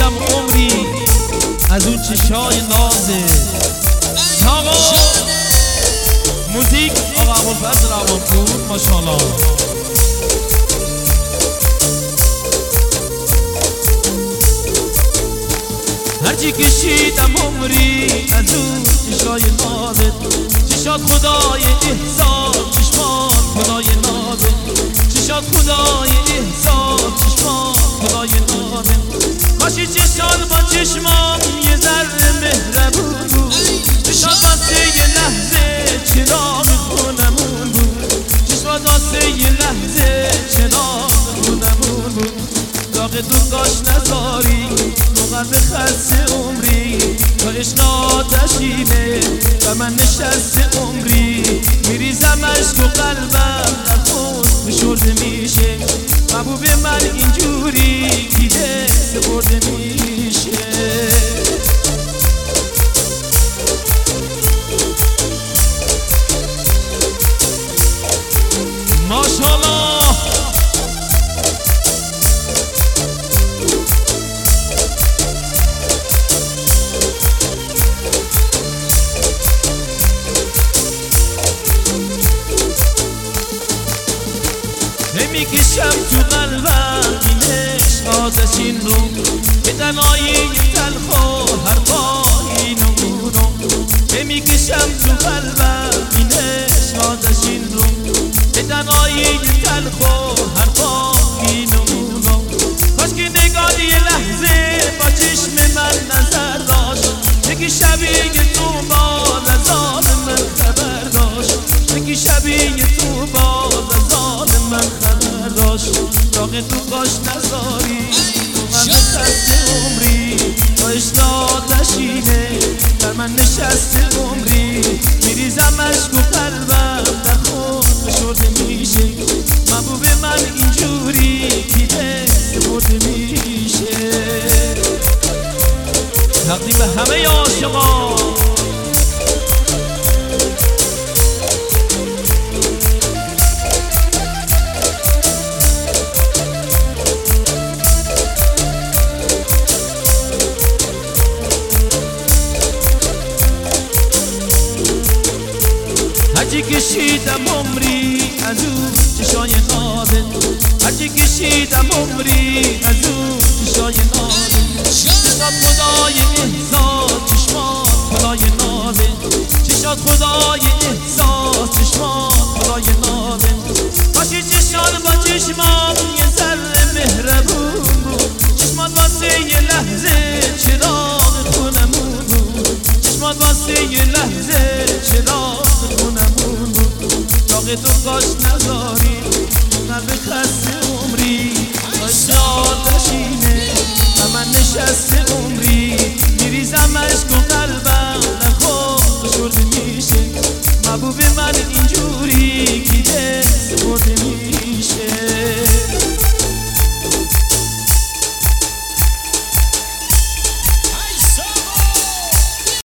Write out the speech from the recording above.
کشیدم عمری از اون چشای نازه. آقا موزیک آقا ابوالفضل روانپور ماشاءالله. هرچی کشیدم عمری از اون چشای نازه، چشات خدای احسان، چشمان خدای نازه، چشات خدای احسان، چشمان خدای نازه. کاشی چشان با چشمام یه ذره مهربون بود، چشات واسه یه لحظه چراغ خونمون بود، چشمات واسه یه لحظه چراغ خونمون بود. داغ تو کاش نذاری قلب خسته عمری، تا عشق آتشینه و من نشسته عمری، میریزم عشق و قلبم در خود فشرده میشه. محبوب من اینجوری دیده سپرده میشه. ماشاءالله میکشم تو قلبم این عشق آتشین رو، به تنهایی تلخ و هر پایی نمونم. میکشم تو قلبم این عشق آتشین رو، به تنهایی تلخ و هر پایی نمونم. کاش که نگاه یه لحظه با چشم من نظر داشت، یکی شبیه تو باز از آن من خبر داشت، یکی شبیه تو باز از آن من خبر داشت. داغ تو کاش نذاری من خسته عمری، تا عشق آتشینه در من نشسته عمری، میریزم عشق و قلبم در خود فشرده میشه. محبوب من اینجوری دیده سپرده میشه. تقدیم به همه عاشقان. هرچی کشیدم عمری از اون چشای نازه، هرچی کشیدم عمری از اون چشای نازه. چشات خدای احساس، چشمان خدای نازه، چشات خدای احساس، چشمان خدای نازه. کاشی چشان با چشمام یه ذره مهربون بود، چشمات واسه یه لحظه چراغ خونمون بود، چشمات واسه یه لحظه چراغ خونمون بود. داغ تو کاش نذاری قلب خسته